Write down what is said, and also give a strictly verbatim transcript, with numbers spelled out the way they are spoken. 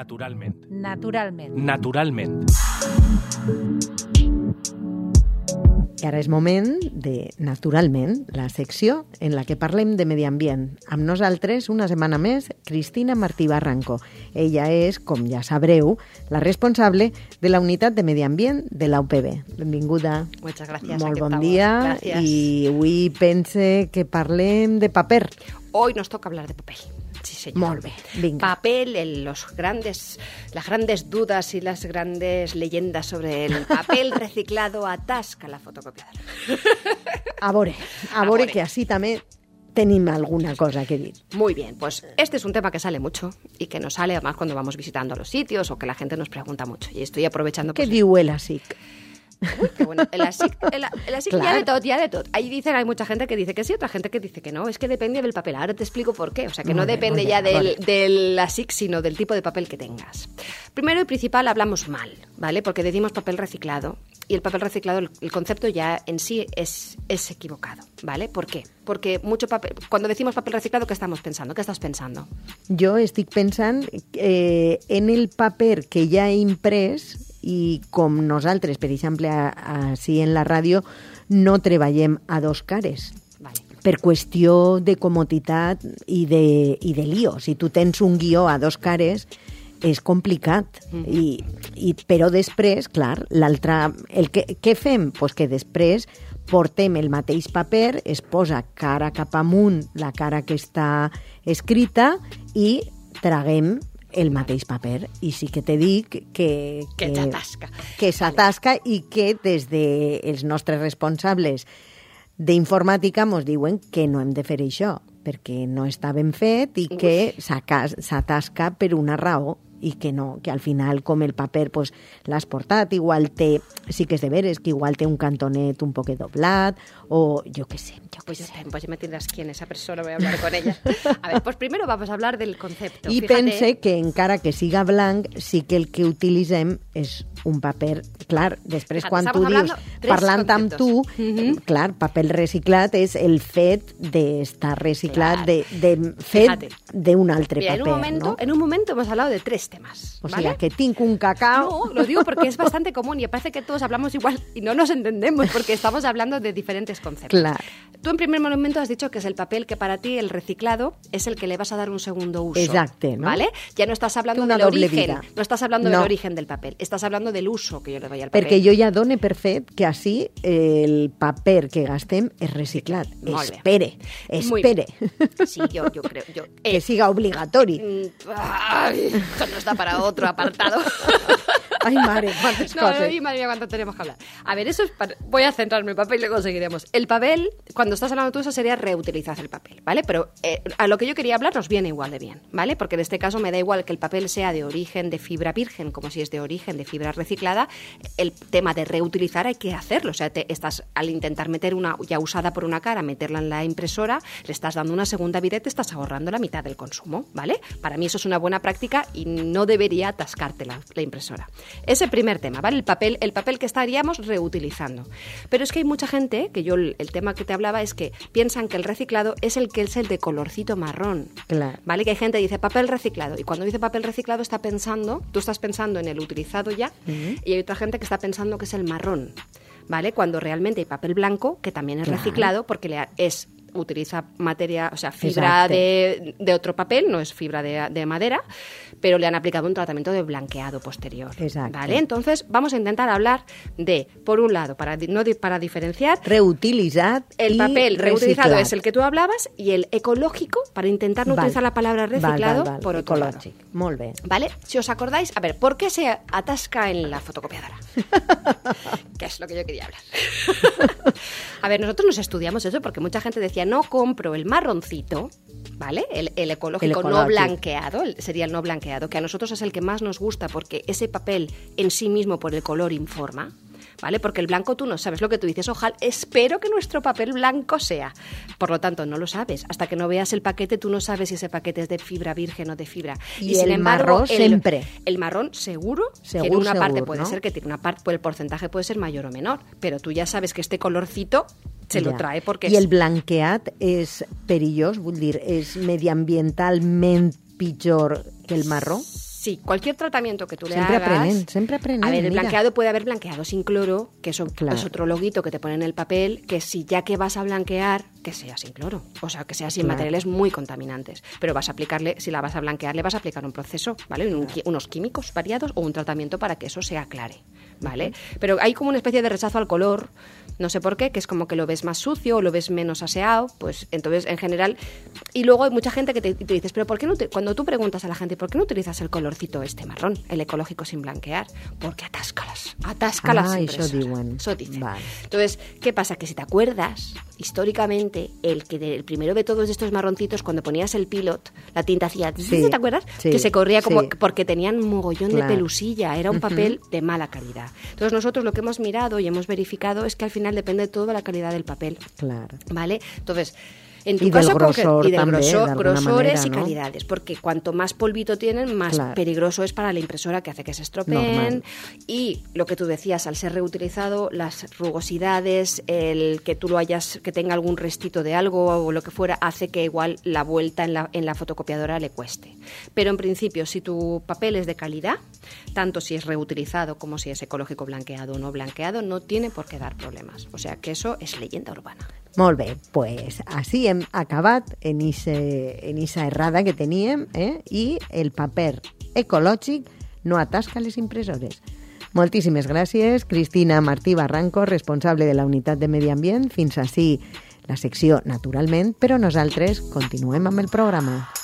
Naturalment. Naturalment. Naturalment. I ara és moment de, naturalment, la secció en la que parlem de medi ambient. Amb nosaltres, una setmana més, Cristina Martí Barranco. Ella és, com ja sabreu, la responsable de la unitat de medi ambient de la U P B. Benvinguda. Muchas gracias. Molt bon dia. Gracias. I avui pense que parlem de paper. Hoy nos toca hablar de papel. Sí, señor. Molt bé, vinga. Papel, el, los grandes, las grandes dudas y las grandes leyendas sobre el papel reciclado atasca la fotocopiadora. A veure, a veure que així també tenim alguna cosa que dir. Muy bien, pues este es un tema que sale mucho y que nos sale además cuando vamos visitando los sitios o que la gente nos pregunta mucho. Y estoy aprovechando... Què pues, diu el A S I C? Uy, qué bueno. El A S I C, el, el A S I C Claro. ya de todo, ya de todo. Ahí dicen, hay mucha gente que dice que sí, otra gente que dice que no. Es que depende del papel. Ahora te explico por qué. O sea, que no Muy bien, depende muy ya bien, del, vale. del A S I C, sino del tipo de papel que tengas. Primero y principal, hablamos mal, ¿vale? Porque decimos papel reciclado. Y el papel reciclado, el, el concepto ya en sí es, es equivocado, ¿vale? ¿Por qué? Porque mucho papel, cuando decimos papel reciclado, ¿qué estamos pensando? ¿Qué estás pensando? Jo estic pensant eh, en el paper que ja he imprès i com nosaltres, per exemple, així en la ràdio, no treballem a dos cares. Vale. Per qüestió de comoditat i de, i de lío. Si tu tens un guió a dos cares, és complicat. Mm-hmm. I, i, però després, clar, l'altre... El que, què fem? Pues que després portem el mateix paper, es posa cara cap amunt la cara que està escrita i traguem el mateix paper. I sí que te dic que... Que t'atasca. Que s'atasca i que des dels nostres responsables d'informàtica mos diuen que no hem de fer això, perquè no està ben fet i que s'atasca per una raó i que no, que al final, com el paper pues, l'has portat, igual té, sí que és de veres, que igual té un cantonet un poquet doblat, o jo què sé, jo Pues, què yo, sé. pues ya me tendrás quién esa persona, voy a hablar con ella. A ver, pues primero vamos a hablar del concepto. I Fíjate, pense que encara que siga blanc, sí que el que utilitzem és un paper, clar, després Fíjate, quan tu estamos dius, hablando tres parlant amb tu, conceptos. Ujú. clar, paper reciclat és el fet d'estar reciclat, Clar. de, de fet Fíjate. d'un altre Mira, en paper, un momento, no? en un momento hemos hablado de tres temas, O ¿vale? sea, que tinc un cacao... No, lo digo porque es bastante común y parece que todos hablamos igual y no nos entendemos porque estamos hablando de diferentes conceptos. Claro. Tú en primer momento has dicho que es el papel que para ti el reciclado es el que le vas a dar un segundo uso. Exacte, ¿no? ¿Vale? Ya no estás hablando Una del doble origen, vida. no estás hablando No. del origen del papel, estás hablando del uso que yo le doy al papel. Perquè jo ja done per fet que així el paper que gastem és reciclat. Molt bé. Espere, Muy espere. bien. Sí, yo, yo creo. Yo, Que eh, siga obligatori. mm, ay, esto no está para otro apartado. Ai, mare, quantes No, coses. no, madre mía, cuánto tenemos que hablar. A ver, eso es para... Voy a centrarme en papel y lo conseguiremos. El papel, cuando estás hablando tú, eso sería reutilizar el papel, ¿vale? Pero eh, a lo que yo quería hablar nos viene igual de bien, ¿vale? Porque en este caso me da igual que el papel sea de origen de fibra virgen, como si es de origen de fibra reciclada. El tema de reutilizar hay que hacerlo. O sea, te estás al intentar meter una ya usada por una cara, meterla en la impresora, le estás dando una segunda vida y te estás ahorrando la mitad del consumo, ¿vale? Para mí eso es una buena práctica y no debería atascarte la, la impresora. Ese primer tema, ¿vale? El papel, el papel que estaríamos reutilizando. Pero es que hay mucha gente, que yo el, el tema que te hablaba es que piensan que el reciclado es el que es el de colorcito marrón. Claro. ¿Vale? Que hay gente que dice papel reciclado y cuando dice papel reciclado está pensando, tú estás pensando en el utilizado ya Uh-huh. y hay otra gente que está pensando que es el marrón, ¿vale? Cuando realmente hay papel blanco que también es Claro. reciclado porque le ha- es utiliza materia, o sea, fibra Exacte. de, de otro papel, no es fibra de, de madera, pero le han aplicado un tratamiento de blanqueado posterior. Exacte. ¿Vale? Entonces, vamos a intentar hablar de, por un lado, para, di- no di- para diferenciar, Reutilitzat el i papel reutilizado reciclat. es el que tú hablabas y el ecológico, para intentar no Val. utilizar la palabra reciclado, Val, val, val. por otro lado. Ecològic. Molt bé. ¿Vale? Si os acordáis, a ver, ¿por qué se atasca en la fotocopiadora? Que es lo que yo quería hablar. A ver, nosotros nos estudiamos eso porque mucha gente decía, no compro el marroncito, ¿vale? El, el ecológico El no ecológico. blanqueado, el- sería el no blanqueado, que a nosotros es el que más nos gusta porque ese papel en sí mismo por el color informa. ¿Vale? Porque el blanco tú no sabes lo que tú dices. Ojalá, espero que nuestro papel blanco sea. Por lo tanto, no lo sabes. Hasta que no veas el paquete, tú no sabes si ese paquete es de fibra virgen o de fibra. Y el marrón el, siempre. El marrón seguro, Segur, tiene una segur, parte puede ¿no? ser que tiene una parte, pues el porcentaje puede ser mayor o menor. Pero tú ya sabes que este colorcito se lo Ja. trae porque I es- el blanqueat és perillós, vull dir, és mediambientalment pitjor que el marró? Sí, cualquier tratamiento que tú le Sempre hagas... aprenent, sempre aprenent, A ver, el mira. blanqueado puede haber blanqueado sin cloro, que eso Claro. es otro loguito que te ponen en el papel, que si ya que vas a blanquear, que sea sin cloro. O sea, que sea sin Claro. materiales muy contaminantes. Pero vas a aplicarle, si la vas a blanquear, le vas a aplicar un proceso, ¿vale? Un- unos químicos variados o un tratamiento para que eso se aclare, ¿vale? Pero hay como una especie de rechazo al color, no sé por qué, que es como que lo ves más sucio o lo ves menos aseado, pues entonces en general... Y luego hay mucha gente que te, te dices, pero ¿por qué no te- cuando tú preguntas a la gente, ¿por qué no utilizas el colorcito este marrón, el ecológico sin blanquear? Porque atascalas, atasca las Ah, impresoras. això diuen. Eso dicen. Vale. Entonces, ¿qué pasa? Que si te acuerdas, históricamente, el que de- el primero de todos estos marroncitos, cuando ponías el pilot, la tinta hacía... Sí, ¿Te acuerdas? sí, que se corría como... sí. Porque tenían mogollón Claro. de pelusilla, era un papel de mala calidad. Entonces nosotros lo que hemos mirado y hemos verificado es que al final depende todo de la calidad del papel, Claro. ¿vale? Entonces... En tu Y del caso, concre- grosor y del també, grosor- d'alguna grosores manera, y ¿no? calidades, porque cuanto más polvito tienen, más Claro. peligroso es para la impresora, que hace que se estropeen. Normal. Y lo que tú decías, al ser reutilizado, las rugosidades, el que tú lo hayas, que tenga algún restito de algo o lo que fuera, hace que igual la vuelta en la, en la fotocopiadora le cueste. Pero en principio, si tu papel es de calidad, tanto si es reutilizado como si es ecológico blanqueado o no blanqueado, no tiene por qué dar problemas. O sea que eso es leyenda urbana. Molt bé, pues així hem acabat en ixe, en ixa errada que teníem, eh? I el paper ecològic no atasca les impressores. Moltíssimes gràcies, Cristina Martí Barranco, responsable de la Unitat de Medi Ambient. Fins ací la secció Naturalment, però nosaltres continuem amb el programa.